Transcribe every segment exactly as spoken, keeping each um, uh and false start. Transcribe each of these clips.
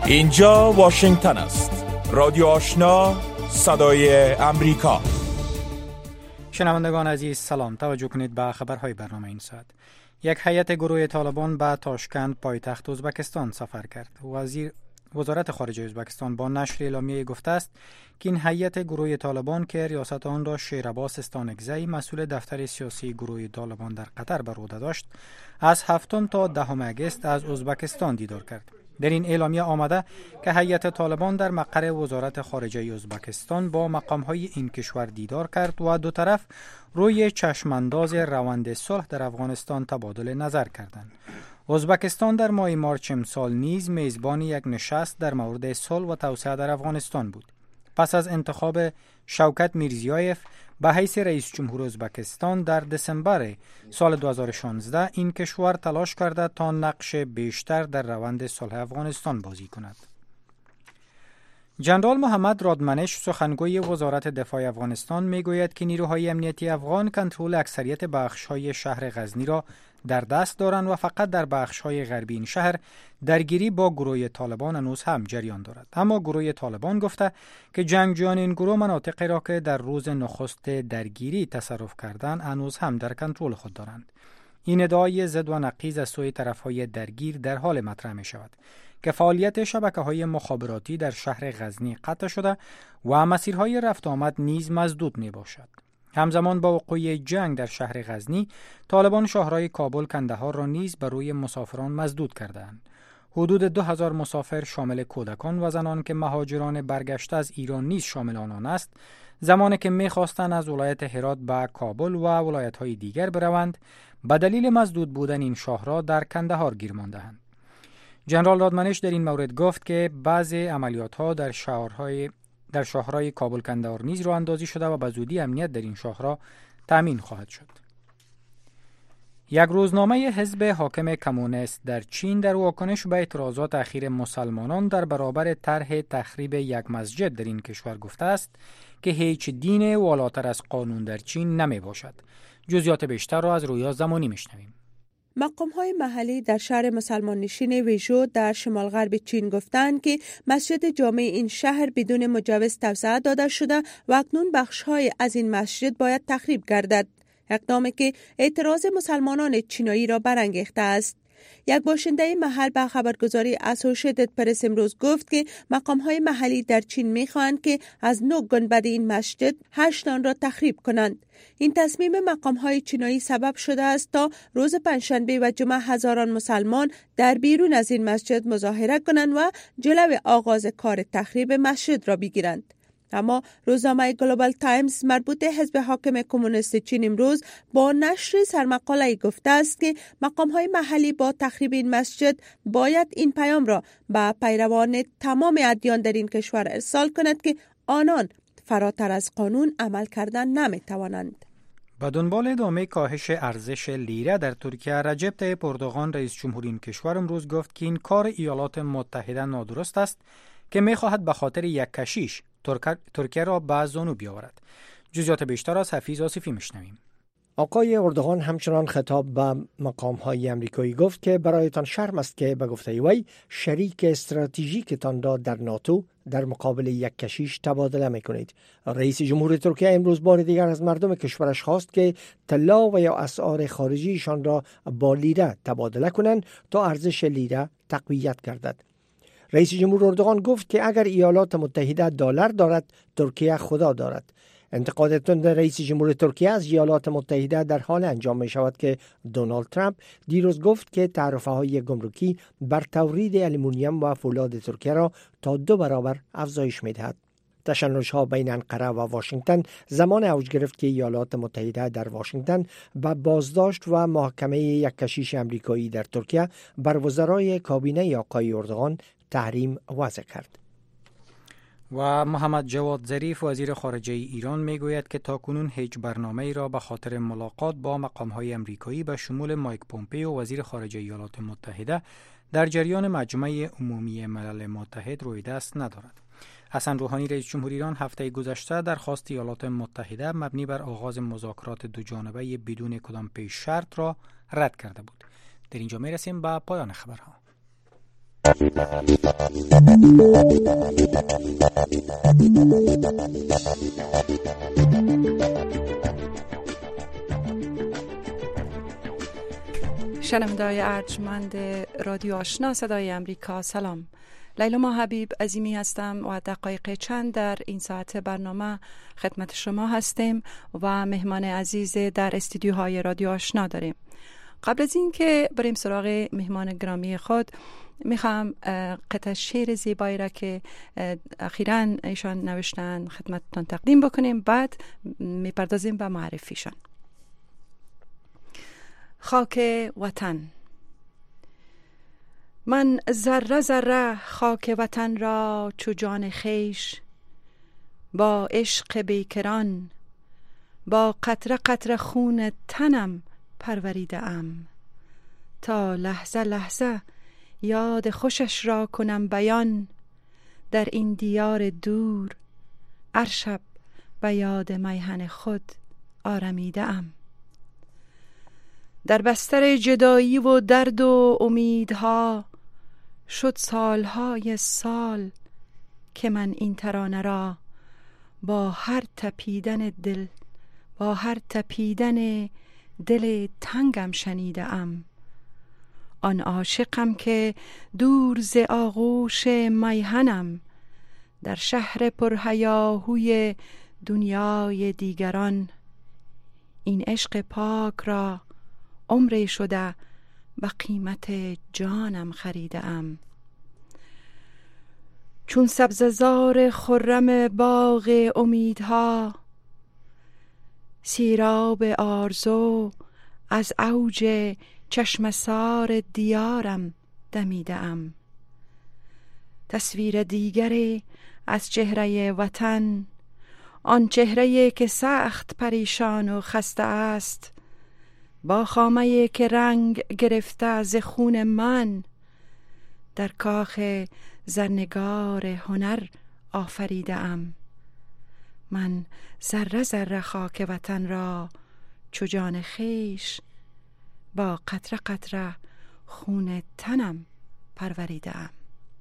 اینجا واشنگتن است. رادیو آشنا، صدای امریکا. شنوندگان عزیز سلام، توجه کنید به خبرهای برنامه این ساعت. یک هیئت گروه طالبان به تاشکند پایتخت ازبکستان سفر کرد. وزیر وزارت خارجه ازبکستان با نشر اعلامیه گفته است که این هیئت گروه طالبان که ریاست آن را شیرعباس استانکزی مسئول دفتر سیاسی گروه طالبان در قطر بر عهده داشت، از هفتم تا دهم اگست از ازبکستان دیدار کرد. در این اعلامیه آمده که هیئت طالبان در مقر وزارت خارجه ازبکستان با مقام‌های این کشور دیدار کرد و دو طرف روی چشمانداز روند صلح در افغانستان تبادل نظر کردند. ازبکستان در ماه مارچ امسال نیز میزبان یک نشست در مورد صلح و توسعه در افغانستان بود. پس از انتخاب شوکت میرزیایف به حیث رئیس جمهور ازبکستان در دسامبر سال دو هزار و شانزده، این کشور تلاش کرده تا نقش بیشتر در روند صلح افغانستان بازی کند. جنرال محمد رادمنش، سخنگوی وزارت دفاع افغانستان، میگوید که نیروهای امنیتی افغان کنترل اکثریت بخش‌های شهر غزنی را در دست دارند و فقط در بخش‌های غربی این شهر درگیری با گروه طالبان هنوز هم جریان دارد. اما گروه طالبان گفته که جنگجویان این گروه مناطقی را که در روز نخست درگیری تصرف کردند هنوز هم در کنترل خود دارند. این ادعای ضد و نقیض از سوی طرف‌های درگیر در حال مطرح می شود که فعالیت شبکه‌های مخابراتی در شهر غزنی قطع شده و مسیرهای رفت آمد نیز مسدود می باشد. همزمان با وقوع جنگ در شهر غزنی، طالبان شاهرهای کابل کندهار را نیز بر روی مسافران مسدود کردند. حدود دو هزار مسافر شامل کودکان و زنان که مهاجران برگشته از ایران نیز شامل آنان است، زمانی که می‌خواستند از ولایت هرات به کابل و ولایت‌های دیگر بروند، به دلیل مسدود بودن این شاهرها در کندهار گیر مانده‌اند. جنرال رادمنش در این مورد گفت که بعضی عملیات‌ها در شهرهای در شاهرهای کابل کندهار نیز راه اندازی شده و به زودی امنیت در این شاهرها تامین خواهد شد. یک روزنامه حزب حاکم کمونیست در چین در واکنش به اعتراضات اخیر مسلمانان در برابر طرح تخریب یک مسجد در این کشور گفته است که هیچ دین والاتر از قانون در چین نمی باشد. جزئیات بیشتر را از رویا زمانی میشنویم. مقام‌های محلی در شهر مسلمان نشین ویژو در شمال غرب چین گفتند که مسجد جامع این شهر بدون مجوز توسعه داده شده و اکنون بخش‌های از این مسجد باید تخریب گردد. اقدامی که اعتراض مسلمانان چینایی را برانگیخته است. یک باشنده محل به خبرگزاری اسوشیتد پرس امروز گفت که مقام‌های محلی در چین می‌خواهند که از نه گنبد این مسجد هشت آن را تخریب کنند. این تصمیم مقام‌های چینایی سبب شده است تا روز پنجشنبه و جمعه هزاران مسلمان در بیرون از این مسجد مظاهره کنند و جلوی آغاز کار تخریب مسجد را بگیرند. اما روزنامه گلوبال تایمز مربوط حزب حاکم کمونیست چین امروز با نشر سرمقاله گفته است که مقام‌های محلی با تخریب این مسجد باید این پیام را به پیروان تمام ادیان در این کشور ارسال کند که آنان فراتر از قانون عمل کردن نمی‌توانند. با دنبال ادامه کاهش ارزش لیره در ترکیه، رجب طیب اردوغان رئیس جمهور این کشور امروز گفت که این کار ایالات متحده نادرست است که می‌خواهد به خاطر یک کشیش ترکیه را به زانو بیاورد. جزئیات بیشتر از حفیظ آصفی میشنویم. آقای اردوغان همچنان خطاب به مقام‌های امریکایی گفت که برایتان شرم است که به گفته وی شریک استراتژیکتان را در ناتو در مقابل یک کشیش تبادله میکنید. رئیس جمهور ترکیه امروز بار دیگر از مردم کشورش خواست که طلا و یا اسعار خارجیشان را با لیره تبادله کنند تا ارزش لیره تقویت گردد. رئیس جمهور اردوغان گفت که اگر ایالات متحده دلار دارد، ترکیه خدا دارد. انتقاد تند رئیس جمهور ترکیه از ایالات متحده در حال انجام می شود که دونالد ترامپ دیروز گفت که تعرفه های گمرکی بر تورید آلومینیوم و فولاد ترکیه را تا دو برابر افزایش می دهد. تشنج‌ها بین انقره و واشنگتن زمان اوج گرفت که ایالات متحده در واشنگتن با بازداشت و محاکمه یک کشیش امریکایی در ترکیه بر وزرای کابینه آقای اردوغان تحریم وضع کرد. و محمد جواد ظریف وزیر خارجه ایران میگوید که تاکنون هیچ برنامه‌ای را به خاطر ملاقات با مقام‌های آمریکایی به شمول مایک پومپئو وزیر خارجه ایالات متحده در جریان مجمع عمومی ملل متحد روی دست ندارد. حسن روحانی رئیس جمهور ایران هفته گذشته درخواست ایالات متحده مبنی بر آغاز مذاکرات دو جانبه بدون کدام پیش شرط را رد کرده بود. در اینجا میرسیم به پایان خبرها. شنونده‌های ارجمند رادیو آشنا صدای امریکا، سلام. لیلا ما حبیب عظیمی هستم و دقایق چند در این ساعت برنامه خدمت شما هستیم و مهمان عزیز در استودیوهای رادیو آشنا داریم. قبل از این که بریم سراغ مهمان گرامی خود، میخوام قطعه شعر زیبایی را که اخیراً ایشان نوشتن خدمتتان تقدیم بکنیم، بعد میپردازیم به معرفیشان. خاک وطن. من ذره ذره خاک وطن را چو جان خویش، با عشق بیکران با قطره قطره خون تنم پروریده ام، تا لحظه لحظه یاد خوشش را کنم بیان، در این دیار دور هر شب به یاد میهن خود آرمیده ام. در بستر جدایی و درد و امیدها شد سالهای سال که من این ترانه را با هر تپیدن دل با هر تپیدن دل تنگم شنیده ام. آن عاشقم که دور ز آغوش میهنم، در شهر پرهیاهوی دنیای دیگران، این عشق پاک را عمری شده به قیمت جانم خریده ام. چون سبززار خرم باغ امیدها، سیراب آرزو از اوج چشمسار دیارم دمیده ام. تصویر دیگری از چهره وطن، آن چهره که سخت پریشان و خسته است، با خامه‌ای که رنگ گرفته از خون من، در کاخ زرنگار هنر آفریده ام. من ذره ذره خاک وطن را چو جان خویش، با قطره قطره خون تنم پروریده ام.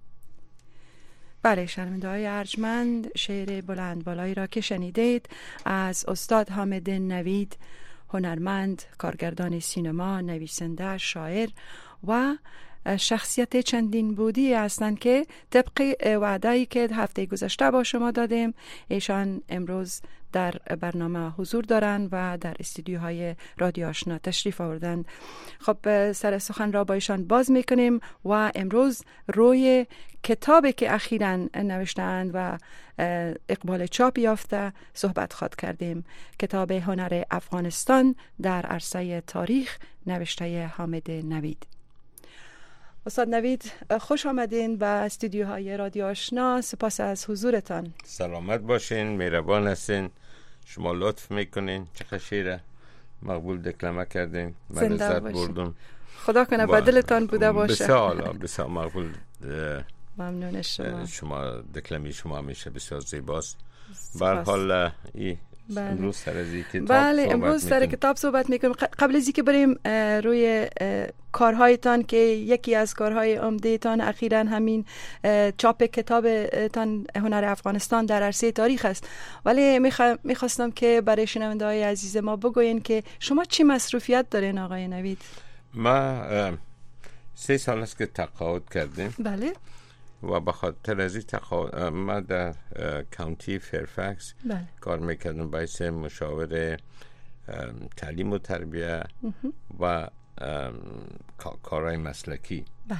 بله شنونده‌های ارجمند، شعر بلند بالایی را که شنیدید از استاد حامد نوید، هنرمند، کارگردان سینما، نویسنده، شاعر و شخصیت چندین بودی هستند که طبق وعده‌ای که هفته گذشته با شما دادیم، ایشان امروز در برنامه حضور دارند و در استودیوهای رادیو آشنا تشریف آوردند. خب سر سخن را با ایشان باز میکنیم و امروز روی کتابی که اخیراً نوشتند و اقبال چاپ یافته صحبت خواهد کردیم. کتاب هنر افغانستان در عرصه تاریخ، نوشته حامد نوید. استاد نوید، خوش آمدین به استودیوهای رادیو آشنا. سپاس از حضورتان. سلامت باشین، مهربان هستین، شما لطف میکنین، چقدر شعر مقبول دکلمه کردین، من لذت بردم. خدا کنه بدلتان بوده باشه. بسیار بسیار مقبول. ممنون شما. شما دکلمی شما همیشه بسیار زیباست. به هر حال ای بله. امروز سر از کتاب بله امروز سر کتاب صحبت میکنیم. قبل از اینکه بریم روی کارهایتان که یکی از کارهای عمده‌تان اخیراً همین چاپ کتابتان هنر افغانستان در عرصه تاریخ است، ولی میخواستم که برای شنونده‌های عزیز ما بگوین که شما چی مصروفیت دارین آقای نوید؟ ما سه سال است که تقاعد کردیم. بله. و به خاطر از این تقاعد ما در کانتی فیرفکس بله. کار میکردم باعث مشاور تعلیم و تربیه و کارهای مسلکی. بله.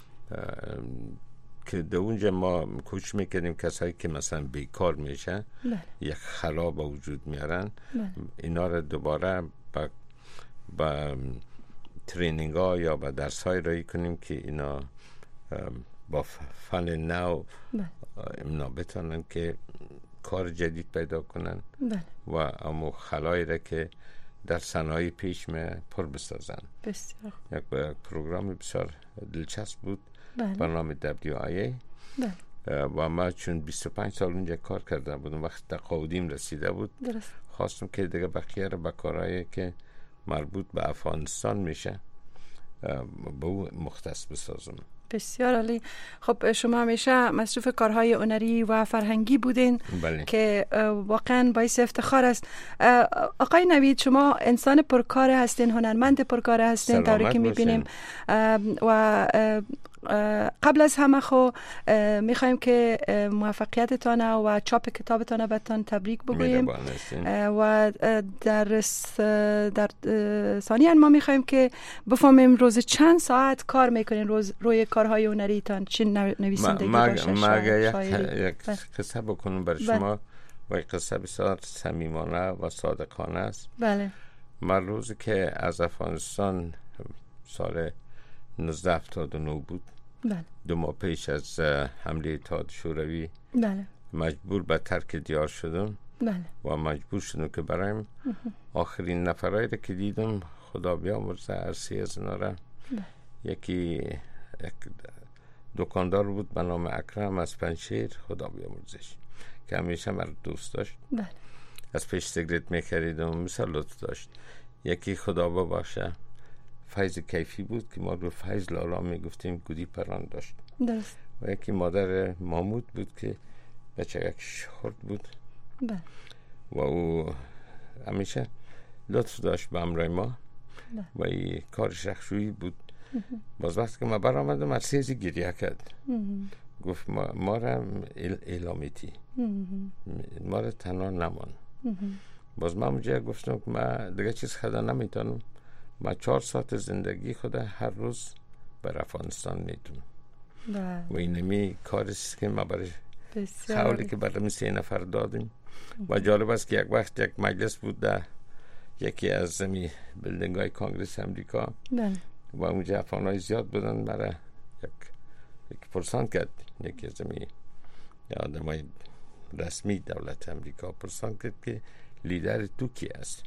که در اونجا ما کوشش میکردیم کسایی که مثلا بیکار میشن، بله. یک خلا به وجود میارن، بله. اینا رو دوباره با, با ترینینگ ها یا با درس های رایی کنیم که اینا با فن نو اینا بتونن که کار جدید پیدا کنن. بله. و امو خلایی را که در صنایع پیش می پر بسازن. بسیار یک پروگرام بسیار دلچسب بود. بله. برنامه دبلیو آی ای. بله. و ما چون بیست و پنج سال اونجا کار کرده بودم، وقت تقاعدیم رسیده بود، درست. خواستم که دیگه بقیه را به کارهایی که مربوط به افغانستان میشه به او مختص بسازم. بسیار عالی. خب شما همیشه مصروف کارهای هنری و فرهنگی بودین. بله. که واقعا باعث افتخار است. آقای نوید، شما انسان پرکار هستین، هنرمند پرکار هستین، طوری که میبینیم و قبل از همه خو میخوایم که موفقیتتان و چاپ کتابتان بهتان تبریک بگوییم و در در ثانیاً ما میخوایم که بفهمیم روز چند ساعت کار میکنین روز روی کارهای هنریتان، چه نویسندگی باشه، ما اگر شاعری. یک قصه بکنم برای شما و یک قصه بسیار صمیمانه و صادقانه است. بله. من روزی که از افغانستان سال نوزده هفتاد و نه بود، بله. دو ماه پیش از حمله اتحاد شوروی، بله. مجبور به ترک دیار شدم. بله. و مجبور شدم که برایم آخرین نفرایی را که دیدم، خدا بیامرزه، عرصی از ناره، یکی یک دکاندار بود به نام اکرم از پنجشیر، خدا بیامرزش، که همیشه مرا دوست داشت. بله. از پیش سیگرت می‌خریدم، مثل لطف داشت. یکی خدا ببخشه فیض کیفی بود که ما رو فیض لالا میگفتیم، گودی پران داشت. درست. و یکی مادر مامود بود که بچه یک شخورد بود. بله. و او همیشه لطف داشت به امرای ما. بله. و این کار شخصویی بود. باز وقتی که ما برآمدم مرسیزی گریه کرد. گفت ما, ما را اعلامیتی، ما را تنها نمان. باز من اونجا گفتم که من دیگه چیز خدا نمیتونم، من چهار ساعت زندگی خود هر روز بر افغانستان میتونم. و اینمی کاریست که ما برای خواهلی که برای سه نفر دادیم. و جالب است که یک وقت یک مجلس بود در یکی از زمی بلدنگ های کانگرس امریکا. بله. و اونجا افغان های زیاد بودن. برای یک یک پرسان کرد یکی از زمی آدم های رسمی دولت امریکا پرسان کرد که لیدر تو کی است؟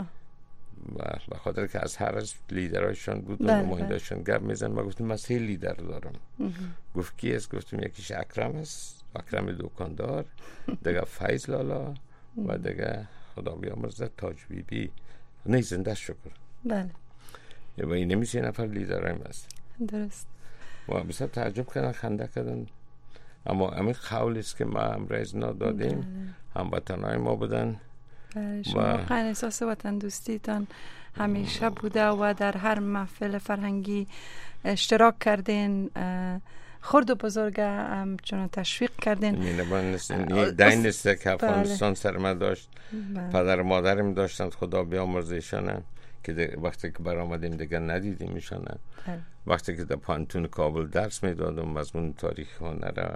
و بخاطر که از هر از لیدرایشان بود و نمایندهشان گپ میزن، ما گفتیم من سه لیدر دارم. گفت کی است؟ گفتیم یکیش اکرم است، اکرم دکاندار، دیگه فیض لالا و دیگه خدا بیامرزه تاج بی بی. نه زنده شکر. بله. و این نمیشه نفر لیدرایم است. درست. و بسیار تعجب کردن، خنده کردن. اما همین قولی است که ما امروز دادیم هموطنای ما بودن. شما واقعا احساس وطن دوستیتان همیشه بوده و در هر محفل فرهنگی اشتراک کردین، خرد و بزرگ همچنان تشویق کردین. دین نیسته که افغانستان سر من داشت. پدر مادرم داشتند، خدا بیامرزشانه، که وقتی که برآمدیم دیگه ندیدیم ایشانه. وقتی که در پانتون کابل درس میدادم مضمون تاریخ هنر،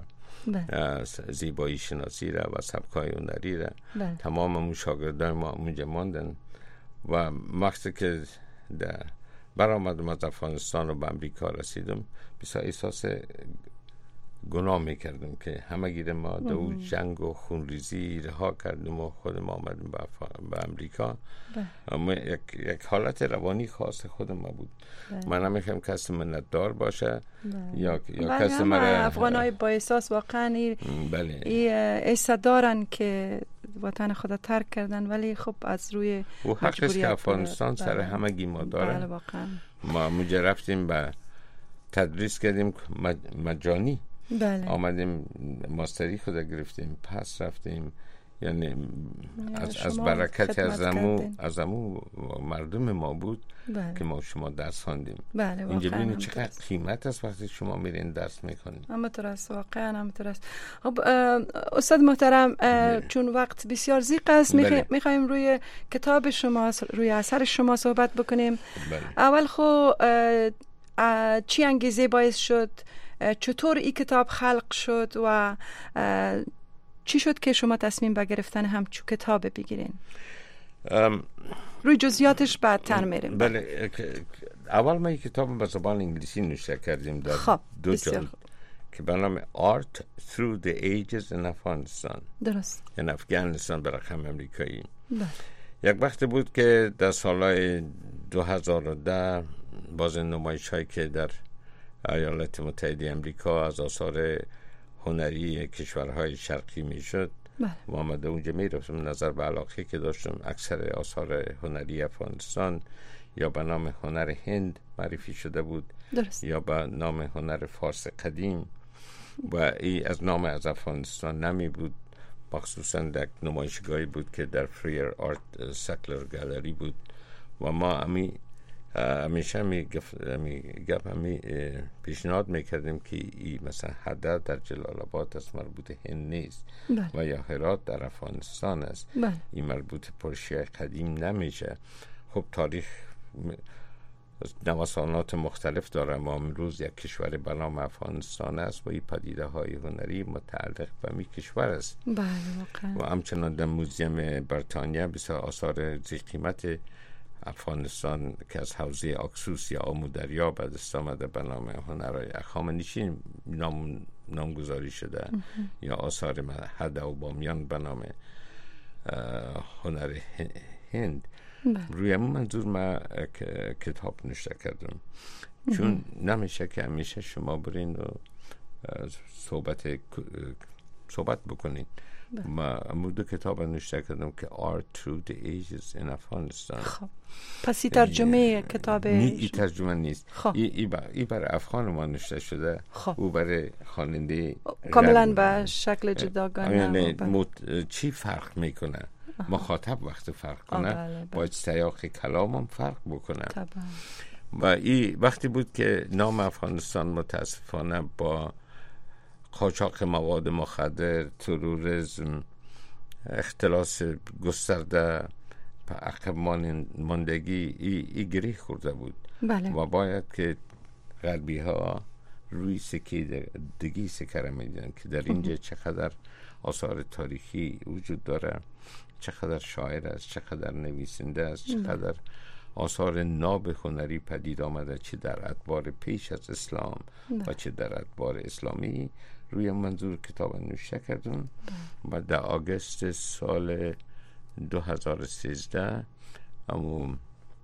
زیبایی شناسی را و سبکای هنری را، تمام اون شاگردان ما اونجا ماندن. و وقتی که برآمدم از افغانستان و به امریکا رسیدم، بسیار احساس گناه میکردم که همه گیر ما دو جنگ و خونریزی رها کردیم و خودم آمدیم به, اف... به امریکا. اما یک... یک حالت روانی خاص خود ما بود. بله. من نمیخوام کسی منتدار باشه. بله. یا, یا کسی مرا افغانای با احساس واقعا ای... بله. ای احساس دارن که وطن خدا ترک کردن، ولی خب از روی و حقیقت که افغانستان سر بله. همه گی ما دارن. بله واقعا. ما مجا رفتیم به تدریس کردیم مجانی. بله. آمدیم ماستری خود گرفتیم، پس رفتیم، یعنی از, از برکت از امو از امو مردم ما بود. بله. که ما شما درس خواندیم. بله اینجا ببینید چقدر قیمت است وقتی شما میرین درس میخونید. همینطور است، واقعا همینطور است. خب استاد محترم، چون وقت بسیار ضیق است، بله. میخوایم روی کتاب شما، روی اثر شما صحبت بکنیم. بله. اول خو چی انگیزه باعث شد، چطور این کتاب خلق شد و چی شد که شما تصمیم به گرفتن همچون کتاب بگیرین؟ ام روی جزئیاتش بعدتر میریم. بله. اول ما این کتاب به زبان انگلیسی نوشته کردیم در خب. دو جلد که به نام Art Through the Ages in Afghanistan. درست. یعنی افغانستان برقم امریکایی. بله. یک وقت بود که در سالهای دو هزار و ده باز نمایش هایی که در ایالات متحده امریکا از آثار هنری کشورهای شرقی می شد و آمده اونجا می رفتم، نظر به علاقه که داشتم اکثر آثار هنری افغانستان یا به نام هنر هند معرفی شده بود درست. یا به نام هنر فارس قدیم و ای از نام از افغانستان نمی بود. مخصوصا در نمایشگاهی بود که در فریر آرت سکلر گالری بود و ما امی همیشه می گفت همی پیشنهاد میکردیم که ای مثلا حدا در جلال آباد است، مربوط هند نیست. بله. و یا هرات در افغانستان است. بله. این مربوط پرشیای قدیم نمیشه. خب تاریخ نوسانات مختلف داره، ما امروز یک کشور به نام افغانستان است و این پدیده های هنری متعلق به می کشور است. بله واقعا. و همچنان در موزیم بریتانیا بسیار آثار ذی قیمت افغانستان که از حوزه اکسوس یا آمودریا به دست آمده به نام هنرهای هخامنشی نام نامگذاری شده یا آثار حدا و بامیان به نام هنر هند. روی همون منظور ما کتاب نوشته کردم، چون نمیشه که همیشه شما برین و صحبت صحبت بکنید. ما دو کتاب نوشته کردم که Art Through the Ages in Afghanistan. خب پس این ترجمه کتاب این ترجمه نیست. خب. ای ای برای افغان ما نوشته شده. خب. او برای خواننده کاملا به شکل جداگانه. یعنی مت... چی فرق میکنه؟ مخاطب وقت فرق کنه بله باید سیاق کلام هم فرق بکنه. طبعا. و این وقتی بود که نام افغانستان متاسفانه با قاچاق مواد مخدر، تروریسم، اختلاس گسترده به عقب ماندگی ای, ای گریه خورده بود. بله. و باید که غربی ها روی سکه دگی سکره میدن که در اینجا چقدر آثار تاریخی وجود داره، چقدر شاعر است، چقدر نویسنده است، چقدر آثار ناب هنری پدید آمده، چه در ادوار پیش از اسلام و چه در ادوار اسلامی. روی منظور کتاب نوشته کردم و در آگوست سال دو هزار و سیزده امو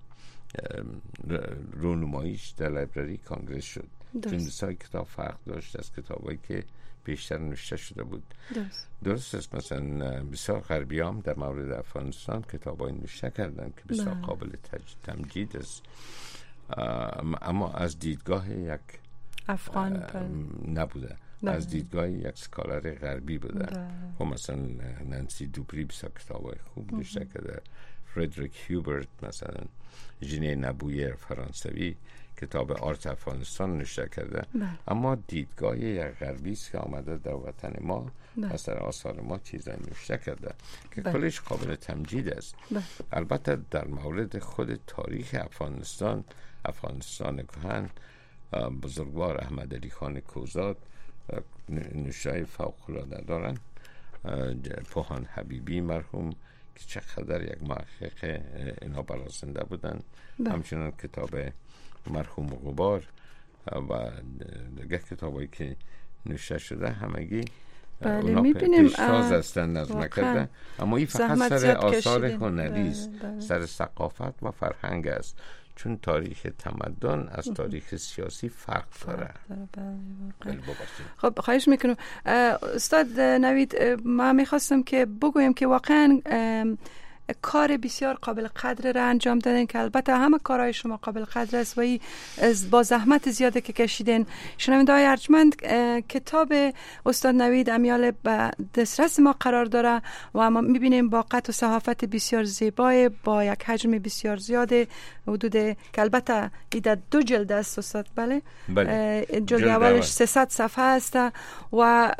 رونماییش در لایبرری کانگرس شد. چون بسیار کتاب فرق داشت از کتابایی که بیشتر نوشته شده بود. درست. درست است. مثلا بسیار غربی هم در مورد افغانستان کتابای نوشته کردن که بسیار بله. قابل تمجید است، اما از دیدگاه یک افغان نبوده. بله. از دیدگاه یک سکالر غربی بوده. و مثلا نانسی دوبری بسیار کتابای خوب نوشته کرده. فردریک هیوبرت مثلا ژنه نبویر فرانسوی کتاب آرت افغانستان نوشته کرده. بله. اما دیدگاه یک غربی است که آمده در وطن ما از در آثار ما چیزای نوشته کرده که بله. کلش قابل تمجید است. بله. البته در مورد خود تاریخ افغانستان افغانستان کهن بزرگوار احمد علی خان کوزاد نوشته فوق العاده دارن. پوهان حبیبی مرحوم که چقدر یک محقق اینا برازنده بودن. بله. همچنان کتاب مرحوم غبار و دیگه کتابایی که نوشته شده همگی بله اونا پیشتاز هستن نظم کرده، اما این فقط سر آثار هنری است، سر ثقافت و فرهنگ است، چون تاریخ تمدن از تاریخ سیاسی فرق داره. خب خواهش میکنم استاد نوید، ما میخواستم که بگویم که واقعا کار بسیار قابل قدر را انجام دادن که البته همه کارهای شما قابل قدر است و ای با زحمت زیاده که کشیدین. شنونده‌های ارجمند، کتاب استاد نوید امیال به دسترس ما قرار داره و ما میبینیم با قط و صحافت بسیار زیبای با یک حجم بسیار زیاده، حدود که البته ایده دو جلد است استاد. بله, بله. جلد اولش سیصد صفحه است و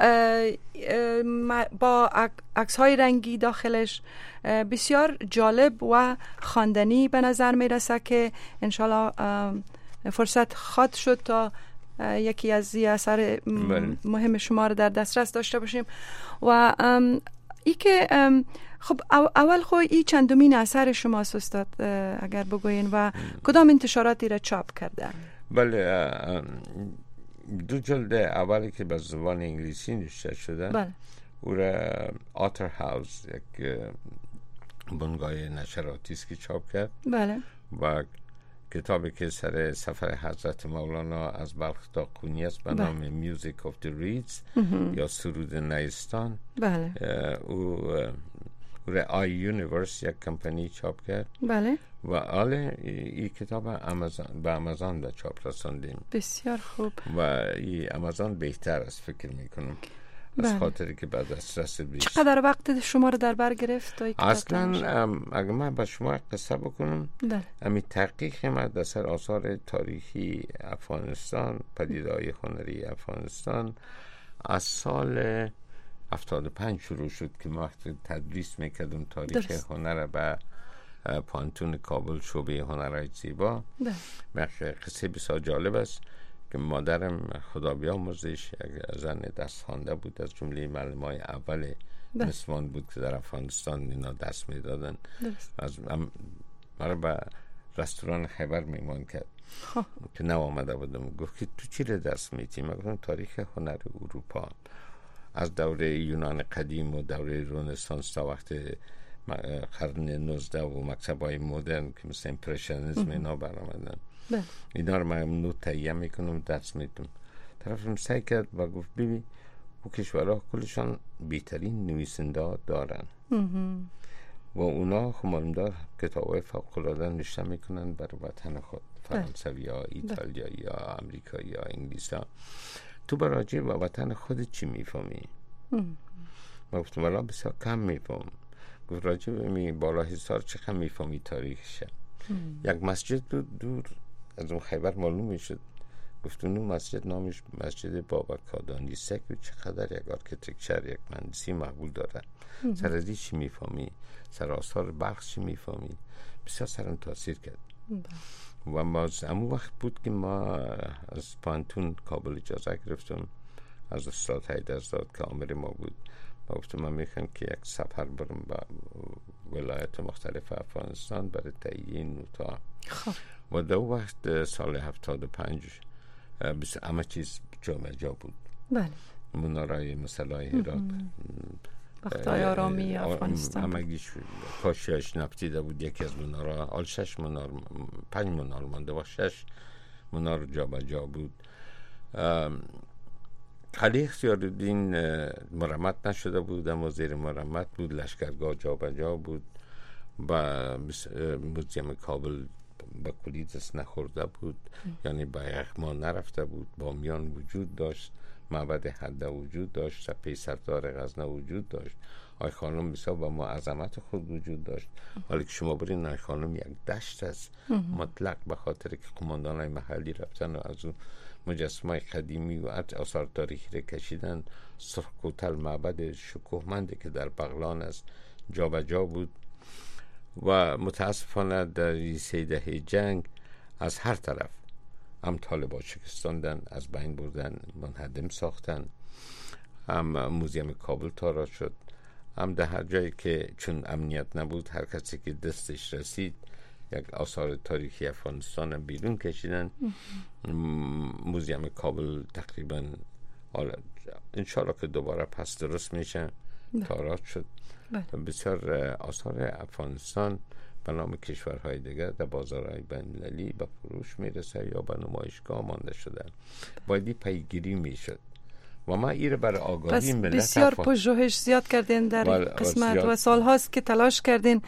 با عکس های رنگی داخلش بسیار جالب و خواندنی به نظر میرسه که انشالله فرصت خواهد شد تا یکی از این اثر مهم شما رو در دسترس داشته باشیم. و ای که خب اول خو این چندمین اثر شماست استاد، اگر بگوین و کدام انتشاراتی را چاپ کرده؟ بله، دو جلد اولی که به زبان انگلیسی نوشته شده. بله. او را آتر هاوس یک بنگاه نشراتی است که چاپ کرد. بله. و کتابی که سر سفر حضرت مولانا از بلخ تا قونیه است به نام میوزیک آف دی ریدز یا سرود نیستان. بله. او روی آی یونیورس یک کمپانی چاپ کرد. بله. و آله این کتاب امازون به امازون به چاپ رساندیم. بسیار خوب. و این امازون بهتر است فکر میکنم. از خاطری که بعد از رس بیش. چقدر وقت شما رو در بر گرفت؟ اصلا اگه من با شما قصه بکنم، امی تحقیق من در سر آثار تاریخی افغانستان، پدیده‌های هنری افغانستان از سال هفتاد و پنج شروع شد که ما وقتی تدریس میکردم تاریخ درست. هنر به پانتون کابل شعبه هنرهای زیبا. بله. قصه بسیار جالب است که مادرم خدا بیامرزش زن دست خوانده بود، از جمله معلمای اول نسوان بود که در افغانستان اینا دست میدادن. از مرا به رستوران خیبر میمان کرد که نو آمده بودم. گفت که تو چی رو درس میدی؟ من گفتم تاریخ هنر اروپا از دوره یونان قدیم و دوره رنسانس تا وقت قرن نوزده و مکتب‌های مدرن که مثل امپرشنیسم اینا برآمدن. اینا رو من نوت تهیه میکنم درس میدم. طرفم سعی کرد و گفت ببین او کشورها کلشان بهترین نویسنده دارن و اونا خمالمدار کتابای فوق‌العاده نوشته میکنن برای وطن خود، فرانسوی یا ایتالیا یا امریکا یا انگلیس ها. تو براجع و وطن خود چی میفهمی؟ من گفتم والا بسیار کم میفهم. گفت راجع به می بالا حصار چقدر میفهمی تاریخش؟ یک مسجد دور, دور از اون خیبر معلوم میشد. گفت اون مسجد نامش مسجد بابا کادانی سک و چقدر یک آرکیتکچر یک مهندسی مقبول داره. سر ازی چی میفهمی؟ سر آثار بخش چی میفهمی؟ بسیار سرم تاثیر کرد. و ما امو وقت بود که ما از پانتون کابل اجازه گرفتم از استاد حیدرزاد که آمر ما بود. ما گفتم من میخوام که یک سفر برم با ولایت مختلف افغانستان برای تهیه نوتا. و دو وقت سال هفتاد و پنج همه چیز جا و جا بود. بله. منارای مسلای هرات، وقتای آرامی افغانستان، همگیش کاشیاش نفتیده بود. یکی از منارا آل شش منار پنج منار مانده و شش منار جا و جا بود. خلی اختیارالدین مرمت نشده بود اما زیر مرمت بود. لشکرگاه جا و جا بود و موزیم کابل با کلی دست نخورده بود. یعنی با یخما نرفته بود. بامیان وجود داشت، معبد حده وجود داشت، تپه سردار غزنه وجود داشت. آی خانم بسیار با ما عظمت خود وجود داشت. حالی که شما برین آی خانم یک دشت است مطلق، به خاطر که قماندان های محلی رفتن و از اون مجسمه قدیمی و آثار تاریخی را کشیدن. سرخکوتل معبد شکوهمنده که در بغلان است جا به جا بود. و متاسفانه در سه دهه جنگ از هر طرف هم طالبان شکستاندن، از بین بردن، منهدم ساختن. هم موزیم کابل تاراج شد، هم در هر جایی که چون امنیت نبود هر کسی که دستش رسید یک آثار تاریخی افغانستان بیرون کشیدن. موزیم کابل تقریبا انشاءالله که دوباره پس درست میشه تاراج شد. بسیار آثار افغانستان به نام کشورهای دیگر در بازارهای بین‌المللی به فروش میرسه یا به نمایشگاه مانده شده. باید پیگیری میشد و ما ایره برای آگاهی ملت بسیار پژوهش زیاد کردین در قسمت و سال هاست که تلاش کردین.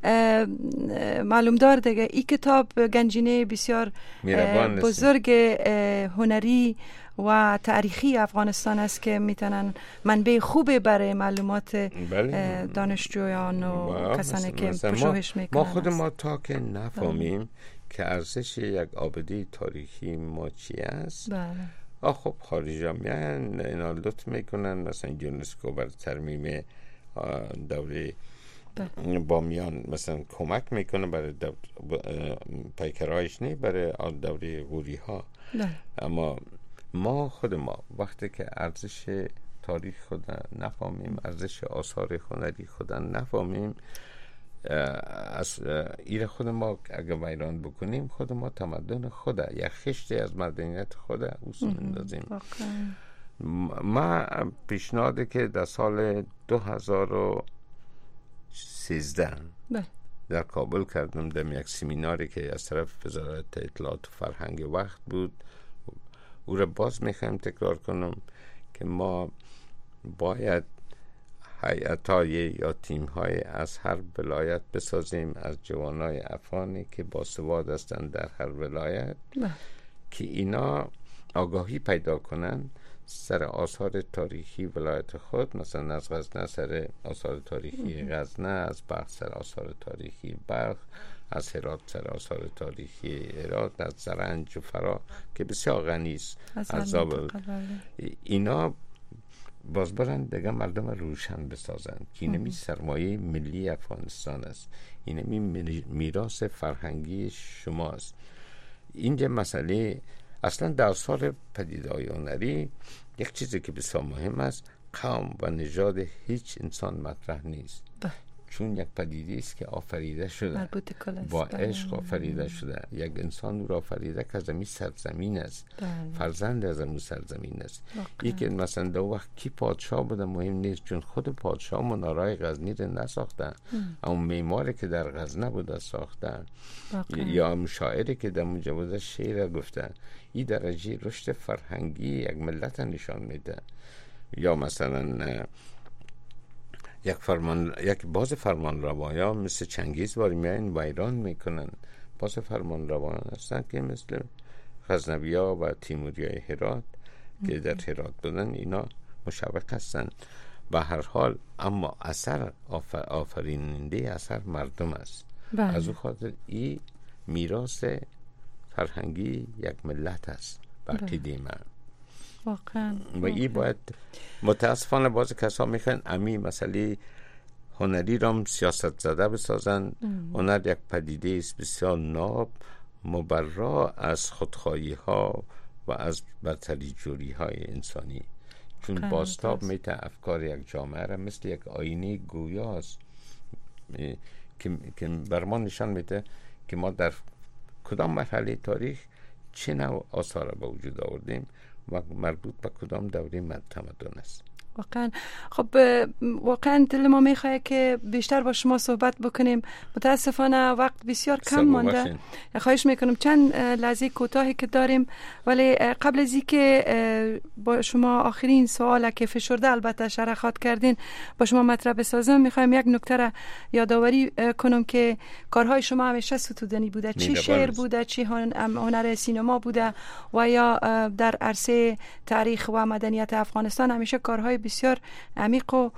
معلوم دار دیگه این کتاب گنجینه بسیار بزرگ هنری و تاریخی افغانستان است که میتونن منبع خوبه برای معلومات دانشجویان و کسانی که پژوهش میکنن. ما خود ما تا که نفهمیم که ارزش یک آبده تاریخی ما چی است، بله. آه خب خارجی هم میان اینا لطف میکنن، مثلا یونسکو برای ترمیم دوره بامیان مثلا کمک میکنه برای پیکرهایش، نه برای دوره غوری ها. اما ما خود ما وقتی که ارزش تاریخ خود نفهمیم، ارزش آثار هنری خود نفهمیم، از ایره خود ما اگه ویران بکنیم خود ما تمدن خود یک خشتی از مدنیت خود اوسون اندازیم. ما پیشنهاده که در سال دو هزار و سیزده در کابل کردم در یک سمیناری که از طرف وزارت اطلاعات و فرهنگ وقت بود. او را باز میخوایم تکرار کنم که ما باید هیئت‌های یا تیم‌های از هر ولایت بسازیم، از جوانای افغانی که باسواد هستند در هر ولایت ده. که اینا آگاهی پیدا کنن سر آثار تاریخی ولایت خود، مثلا از غزنه سر آثار تاریخی غزنه، از بلخ سر آثار تاریخی بلخ، از هرات سر آثار تاریخی هرات، از زرنج و فرا که بسیار غنی است، از زابل. اینا باز برن دیگه مردم روشن بسازن که اینمی سرمایه ملی افغانستان است، اینمی میراث فرهنگی شماست. اینجا مسئله اصلا در آثار پدیده‌های هنری یک چیزی که بسیار مهم است، قوم و نژاد هیچ انسان مطرح نیست ده. چون یک پدیده است که آفریده شده با عشق آفریده شده. یک انسان رو آفریده که از این سرزمین است، فرزند از این سرزمین است. یکی مثلا دو وقت کی پادشاه بوده مهم نیست، چون خود پادشاه منارای غزنی رو نساخته، اما معماری که در غزنه بوده ساخته، یا مشاعری که در اونجا بوده شعر گفته. این درجه رشد فرهنگی یک ملت نشان میده. یا مثلا یک فرمان یک باز فرمان روایان مثل چنگیز باری میاین ویران میکنن. باز فرمان روایان هستن که مثل غزنوی‌ها و تیموریای هرات که در هرات بودن، اینا مشابه هستن. به هر حال اما اثر آفر آفریننده اثر مردم است. بله. از او خاطر این میراث فرهنگی یک ملت است بقیده من واقعا. و این باید متاسفانه بعضی کسا میخوان امی مسئله هنری را سیاست زده بسازن. هنر یک پدیده است بسیار ناب، مبرا از خودخواهی ها و از برتری جوری های انسانی. چون باستاب میته افکار یک جامعه را مثل یک آینه گویاست که که بر ما نشان میده که ما در کدام مرحله تاریخ چه نوع آثار به وجود آوردیم و مربوط به کدام دوره تمدن است. واقعا خب واقعا دل ما میخواد که بیشتر با شما صحبت بکنیم. متاسفانه وقت بسیار کم مانده. خواهش میکنم چند لحظه کوتاهی که داریم، ولی قبل از اینکه با شما آخرین سوالی که فشرده البته شرحات کردین با شما مطرح بسازم، میخوایم یک نکته را یادآوری کنم که کارهای شما همیشه ستودنی بوده، چی شعر بوده، چی هنر سینما بوده و یا در عرصه تاریخ و مدنیت افغانستان همیشه کارهای بسیار عمیق و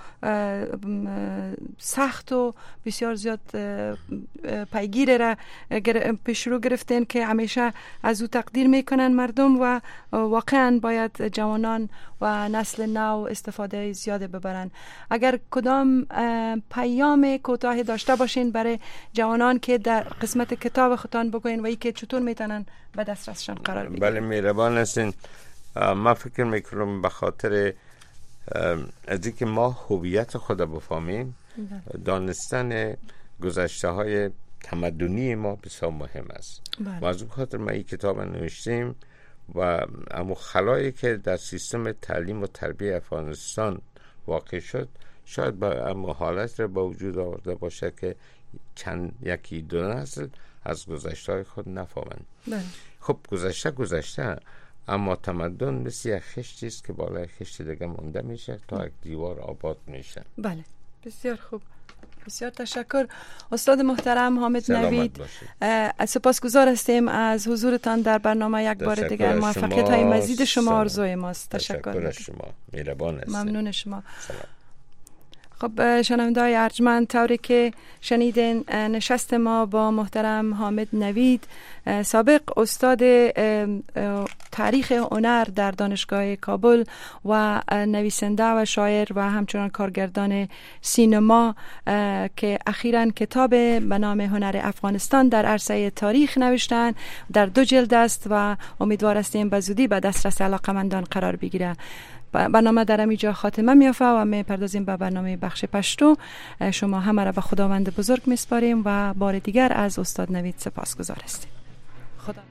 سخت و بسیار زیاد پیگیر را پیش رو گرفتن که همیشه از او تقدیر میکنن مردم و واقعا باید جوانان و نسل نو استفاده زیاده ببرن. اگر کدام پیام کوتاه داشته باشین برای جوانان که در قسمت کتاب خودتان بگوین و ای که چطور میتونن به دسترسشان قرار بگیرن. بله مهربان هستین. ما فکر میکنم به خاطر از اینکه ما هویت خود بفهمیم، دانستن گذشته های تمدنی ما بسیار مهم است. بله. و از اون خاطر ما این کتاب نوشتیم و اما خلایی که در سیستم تعلیم و تربیت افغانستان واقع شد شاید با اما حالت را با وجود آورده باشه که چند یکی دو نسل از گذشته های خود نفهمند. بله. خب گذشته گذشته، اما تمدن مثل یک خشتی است که بالای خشت دیگه مونده میشه تا یک دیوار آباد میشه. بله بسیار خوب، بسیار تشکر استاد محترم حامد نوید. سپاسگزار هستیم از حضورتان در برنامه. یک بار دیگر موفقیت های مزید شما آرزوی ماست. تشکر, تشکر از شما، مهربان هستید. ممنون شما. سلام. خب شنونده‌های ارجمند، طوری که شنیدین نشست ما با محترم حامد نوید، سابق استاد تاریخ هنر در دانشگاه کابل و نویسنده و شاعر و همچنان کارگردان سینما که اخیراً کتاب به نام هنر افغانستان در عرصه تاریخ نوشتن، در دو جلد است و امیدوار هستیم به زودی به دسترس علاقه‌مندان قرار بگیره. برنامه در اینجا خاتمه میافته و می پردازیم به برنامه بخش پشتو. شما همه را به خداوند بزرگ میسپاریم و بار دیگر از استاد نوید سپاسگزار هستیم. خدا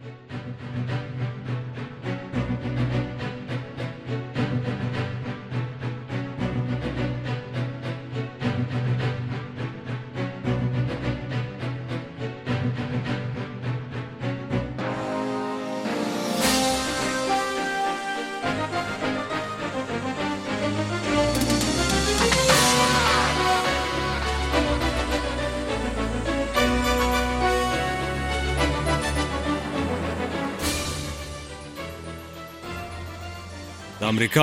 آمریکا